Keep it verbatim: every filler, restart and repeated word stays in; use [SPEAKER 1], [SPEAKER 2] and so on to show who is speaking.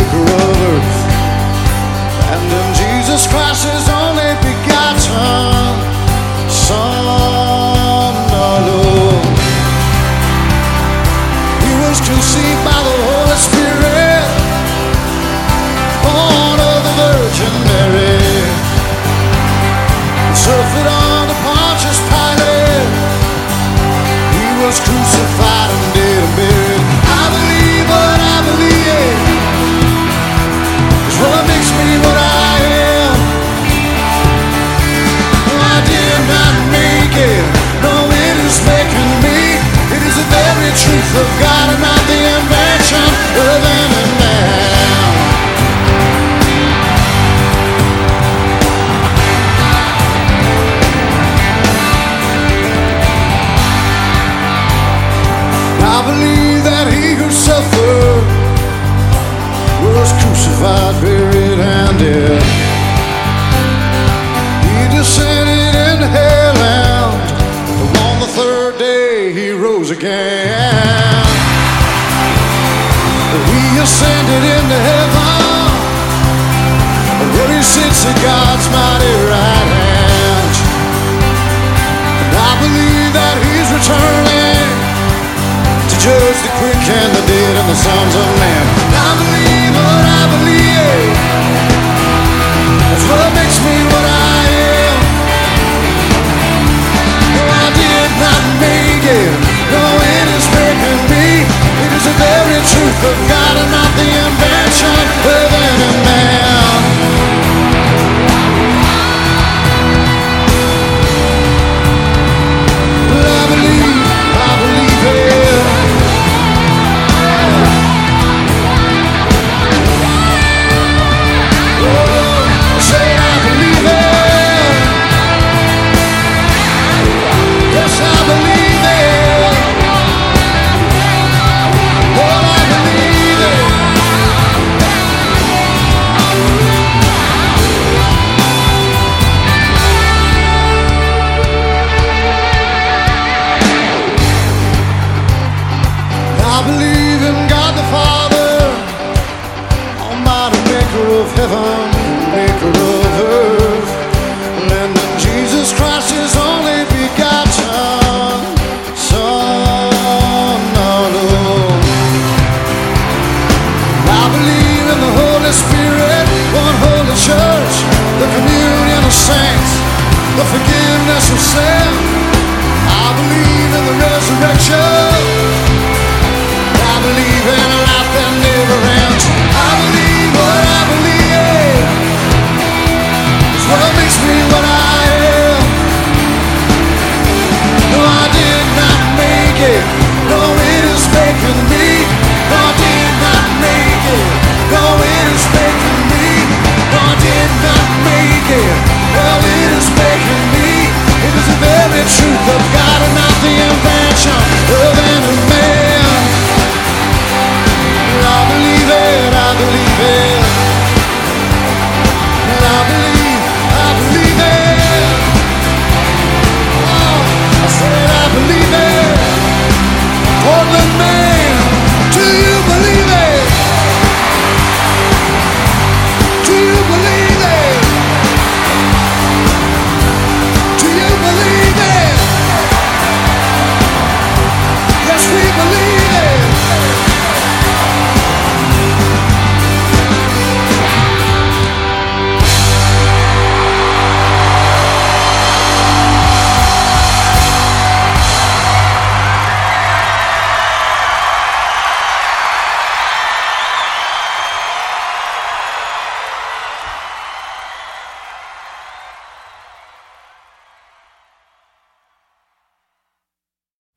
[SPEAKER 1] maker of earth, and in Jesus Christ, his only begotten Son alone. He was conceived by the Holy Spirit, born of the Virgin Mary, suffered under Pontius Pilate. He was crucified and dead and buried. I believe what I believe is what makes me what I am. No, I did not make it. No, it is making me. It is the very truth of God and not the invention of any man. I believe that he who suffered was crucified, buried, and dead. He descended into hell, and on the third day he rose again. He ascended into heaven, where he sits at God's mighty right hand. And I believe that he's returning to judge the quick and the dead and the sons of men. I believe what I believe. That's what makes me what I am. No, I did not make it. No, it is making me. It is the very truth of God and not the invention of any man. But I believe, I believe it. I believe in God the Father, Almighty maker of heaven, maker of earth, and in Jesus Christ, his only begotten Son alone. I believe in the Holy Spirit, one holy church, the communion of saints, the forgiveness of sins.